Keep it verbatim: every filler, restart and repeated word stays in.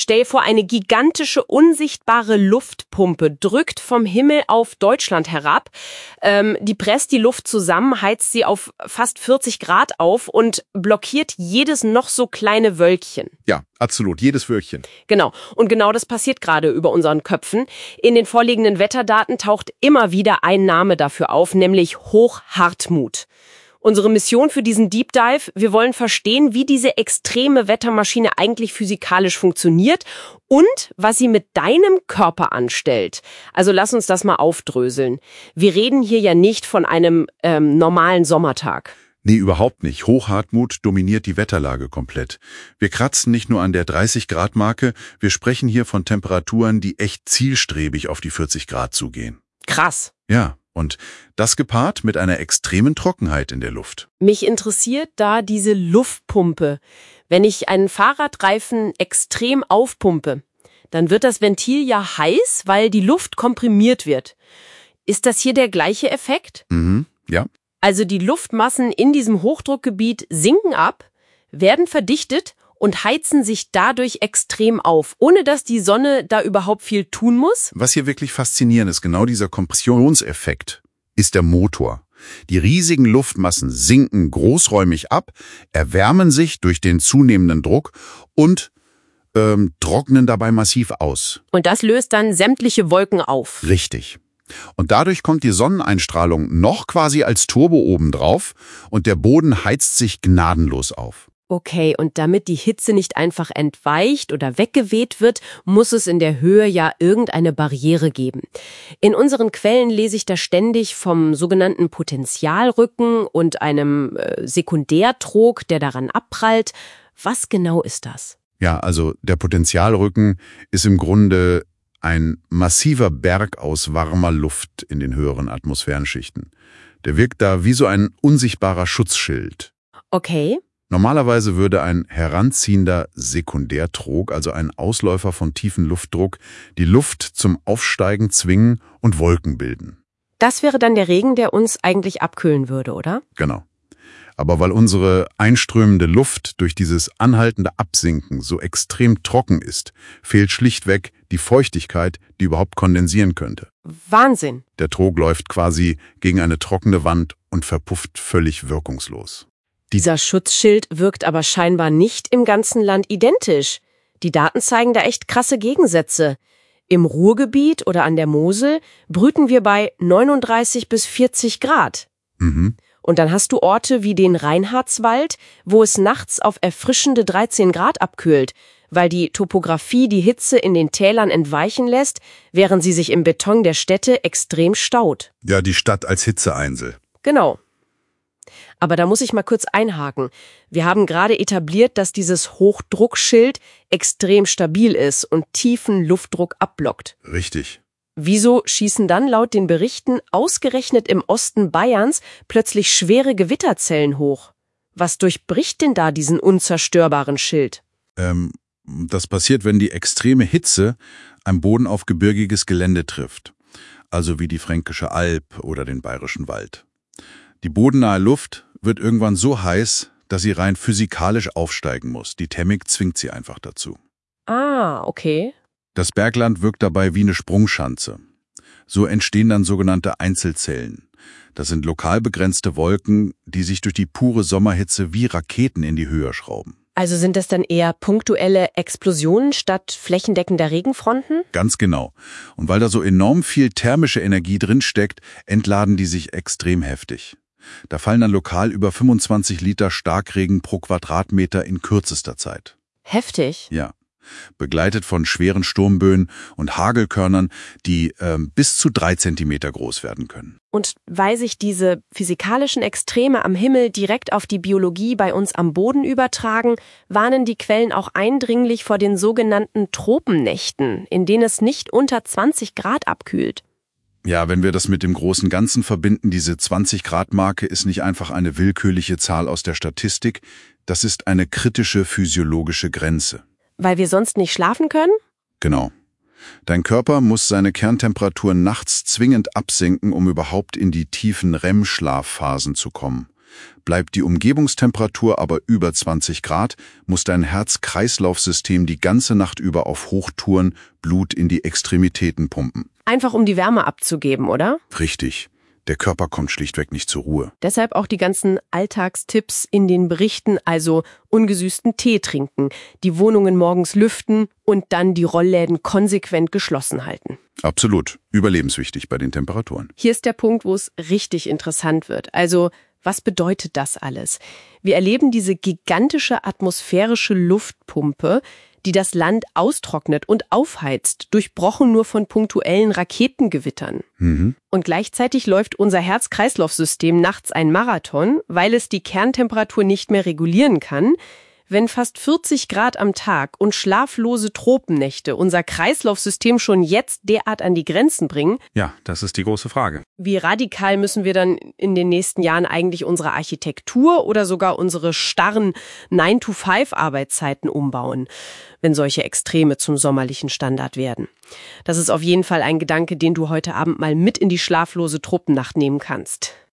Stell dir vor, eine gigantische, unsichtbare Luftpumpe drückt vom Himmel auf Deutschland herab. Ähm, die presst die Luft zusammen, heizt sie auf fast vierzig Grad auf und blockiert jedes noch so kleine Wölkchen. Ja, absolut, jedes Wölkchen. Genau. Und genau das passiert gerade über unseren Köpfen. In den vorliegenden Wetterdaten taucht immer wieder ein Name dafür auf, nämlich Hochhartmut. Unsere Mission für diesen Deep Dive: Wir wollen verstehen, wie diese extreme Wettermaschine eigentlich physikalisch funktioniert und was sie mit deinem Körper anstellt. Also lass uns das mal aufdröseln. Wir reden hier ja nicht von einem ähm, normalen Sommertag. Nee, überhaupt nicht. Hochhartmut dominiert die Wetterlage komplett. Wir kratzen nicht nur an der dreißig Grad Marke, wir sprechen hier von Temperaturen, die echt zielstrebig auf die vierzig Grad zugehen. Krass. Ja. Und das gepaart mit einer extremen Trockenheit in der Luft. Mich interessiert da diese Luftpumpe. Wenn ich einen Fahrradreifen extrem aufpumpe, dann wird das Ventil ja heiß, weil die Luft komprimiert wird. Ist das hier der gleiche Effekt? Mhm, ja. Also die Luftmassen in diesem Hochdruckgebiet sinken ab, werden verdichtet und heizen sich dadurch extrem auf, ohne dass die Sonne da überhaupt viel tun muss? Was hier wirklich faszinierend ist, genau dieser Kompressionseffekt, ist der Motor. Die riesigen Luftmassen sinken großräumig ab, erwärmen sich durch den zunehmenden Druck und ähm, trocknen dabei massiv aus. Und das löst dann sämtliche Wolken auf. Richtig. Und dadurch kommt die Sonneneinstrahlung noch quasi als Turbo obendrauf und der Boden heizt sich gnadenlos auf. Okay, und damit die Hitze nicht einfach entweicht oder weggeweht wird, muss es in der Höhe ja irgendeine Barriere geben. In unseren Quellen lese ich da ständig vom sogenannten Potentialrücken und einem äh, Sekundärtrog, der daran abprallt. Was genau ist das? Ja, also der Potentialrücken ist im Grunde ein massiver Berg aus warmer Luft in den höheren Atmosphärenschichten. Der wirkt da wie so ein unsichtbarer Schutzschild. Okay. Normalerweise würde ein heranziehender Sekundärtrog, also ein Ausläufer von tiefem Luftdruck, die Luft zum Aufsteigen zwingen und Wolken bilden. Das wäre dann der Regen, der uns eigentlich abkühlen würde, oder? Genau. Aber weil unsere einströmende Luft durch dieses anhaltende Absinken so extrem trocken ist, fehlt schlichtweg die Feuchtigkeit, die überhaupt kondensieren könnte. Wahnsinn. Der Trog läuft quasi gegen eine trockene Wand und verpufft völlig wirkungslos. Dieser Schutzschild wirkt aber scheinbar nicht im ganzen Land identisch. Die Daten zeigen da echt krasse Gegensätze. Im Ruhrgebiet oder an der Mosel brüten wir bei neununddreißig bis vierzig Grad. Mhm. Und dann hast du Orte wie den Reinhardswald, wo es nachts auf erfrischende dreizehn Grad abkühlt, weil die Topographie die Hitze in den Tälern entweichen lässt, während sie sich im Beton der Städte extrem staut. Ja, die Stadt als Hitzeeinsel. Genau. Aber da muss ich mal kurz einhaken. Wir haben gerade etabliert, dass dieses Hochdruckschild extrem stabil ist und tiefen Luftdruck abblockt. Richtig. Wieso schießen dann laut den Berichten ausgerechnet im Osten Bayerns plötzlich schwere Gewitterzellen hoch? Was durchbricht denn da diesen unzerstörbaren Schild? Ähm, das passiert, wenn die extreme Hitze am Boden auf gebirgiges Gelände trifft. Also wie die Fränkische Alb oder den Bayerischen Wald. Die bodennahe Luft wird irgendwann so heiß, dass sie rein physikalisch aufsteigen muss. Die Thermik zwingt sie einfach dazu. Ah, okay. Das Bergland wirkt dabei wie eine Sprungschanze. So entstehen dann sogenannte Einzelzellen. Das sind lokal begrenzte Wolken, die sich durch die pure Sommerhitze wie Raketen in die Höhe schrauben. Also sind das dann eher punktuelle Explosionen statt flächendeckender Regenfronten? Ganz genau. Und weil da so enorm viel thermische Energie drinsteckt, entladen die sich extrem heftig. Da fallen dann lokal über fünfundzwanzig Liter Starkregen pro Quadratmeter in kürzester Zeit. Heftig. Ja. Begleitet von schweren Sturmböen und Hagelkörnern, die ähm, bis zu drei Zentimeter groß werden können. Und weil sich diese physikalischen Extreme am Himmel direkt auf die Biologie bei uns am Boden übertragen, warnen die Quellen auch eindringlich vor den sogenannten Tropennächten, in denen es nicht unter zwanzig Grad abkühlt. Ja, wenn wir das mit dem großen Ganzen verbinden, diese zwanzig Grad Marke ist nicht einfach eine willkürliche Zahl aus der Statistik, das ist eine kritische physiologische Grenze. Weil wir sonst nicht schlafen können? Genau. Dein Körper muss seine Kerntemperatur nachts zwingend absenken, um überhaupt in die tiefen R E M-Schlafphasen zu kommen. Bleibt die Umgebungstemperatur aber über zwanzig Grad, muss dein Herz-Kreislauf-System die ganze Nacht über auf Hochtouren Blut in die Extremitäten pumpen. Einfach um die Wärme abzugeben, oder? Richtig. Der Körper kommt schlichtweg nicht zur Ruhe. Deshalb auch die ganzen Alltagstipps in den Berichten, also ungesüßten Tee trinken, die Wohnungen morgens lüften und dann die Rollläden konsequent geschlossen halten. Absolut. Überlebenswichtig bei den Temperaturen. Hier ist der Punkt, wo es richtig interessant wird. Also, was bedeutet das alles? Wir erleben diese gigantische atmosphärische Luftpumpe, die das Land austrocknet und aufheizt, durchbrochen nur von punktuellen Raketengewittern. Mhm. Und gleichzeitig läuft unser Herz-Kreislauf-System nachts ein Marathon, weil es die Kerntemperatur nicht mehr regulieren kann. Wenn fast vierzig Grad am Tag und schlaflose Tropennächte unser Kreislaufsystem schon jetzt derart an die Grenzen bringen, ja, das ist die große Frage. Wie radikal müssen wir dann in den nächsten Jahren eigentlich unsere Architektur oder sogar unsere starren nine to five Arbeitszeiten umbauen, wenn solche Extreme zum sommerlichen Standard werden? Das ist auf jeden Fall ein Gedanke, den du heute Abend mal mit in die schlaflose Truppennacht nehmen kannst.